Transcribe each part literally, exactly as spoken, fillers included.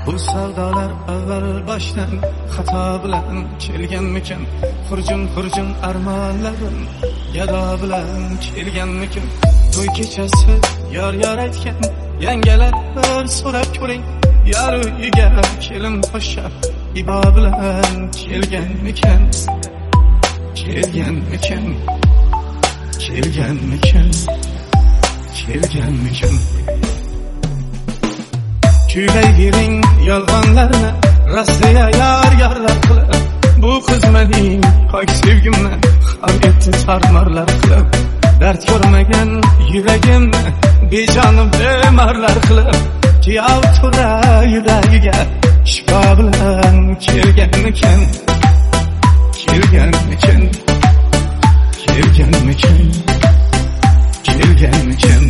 Bu savdolar avval boshdan xato bilan kelganmikin? Xurjun xurjun armonlarim gado bilan kelganmikin? To'y kechasi yor yor aytgan yangalar bir so'rab ko'ring. Yar uyiga kelin poshsha ibo bilan kelganmikin? Kelganmikin? Kelganmikin? Kelganmikin? Kuylaygiring yolg'onlarni Rossiya yar yarlar qilib, bu xizmating pok sevgimni ham etdi tarmarlar qilib, dard ko'rmagan yuragimni bejonim bemarlar qilib, kuyov tura yuragiga shifo bilan kelganmikin? Kelganmikin? Kelganmikin? Kelganmikin?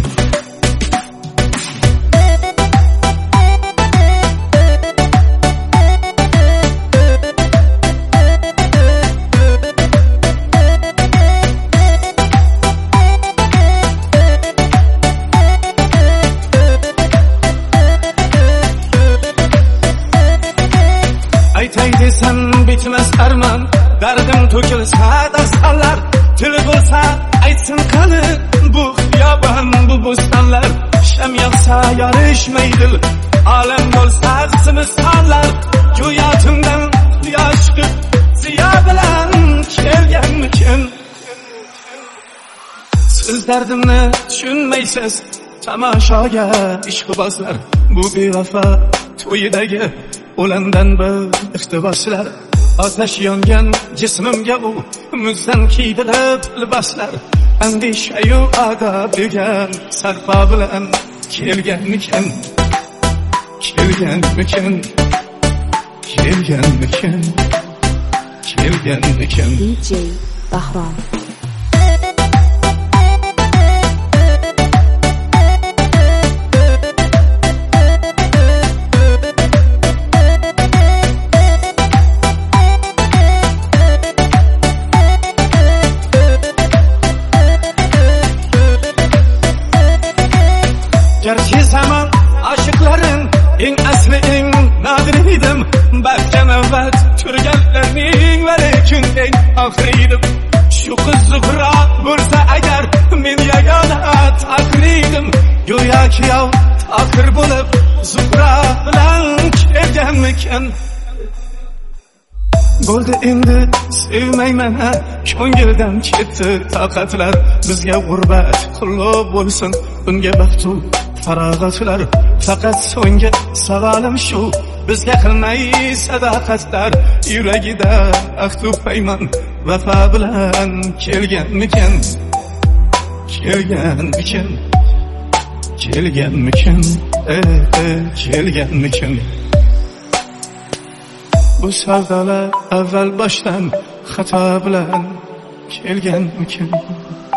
Aytay desam bitmas armon, dardim to'kilsa dastanlar, tili bo'lsa aytsin qani bu xiyobon, bu bo'stonlar. Sham yoqsa yorishmaydi, olam bo'lsa zimistonlar, go'yotimdan quyosh chiqib ziyo bilan kelganmikin? Siz dardimni tushunmaysiz, tamoshoga ishqibozlar, bu bevafo to'yidagi o'landan bir iqtiboslar. Otash yongan jismimga u muzdan kiydirib liboslar, andishayu odob degan sarpo bilan kelganmikin? Kelganmikin? Kelganmikin? Kelganmikin? D J Bahrom. Gerçi zaman aşıkların en asli en nadir idim. Belki nöbet türgenlerinin ve lekin en ahiriydim. Şu kız Zuhra bulsa eğer men yagona takridim. Go'yo kuyov takir bo'lib Zuhra bilan kelganmikin? Bo'ldi endi sevmayman, ko'ngildan ketdi toqatlar. Bizga g'urbat qulluq bo'lsin, unga baxtu farog'atlar. Faqat so'nggi savolim shu, bizga qilmay sadoqatlar. Yuragida ahdu paymon vafo bilan kelganmikin? Kelganmikin? Kelganmikin? Eh, eh, kelganmikin? Bu savdolar avval boshdan xato bilan kelganmikin?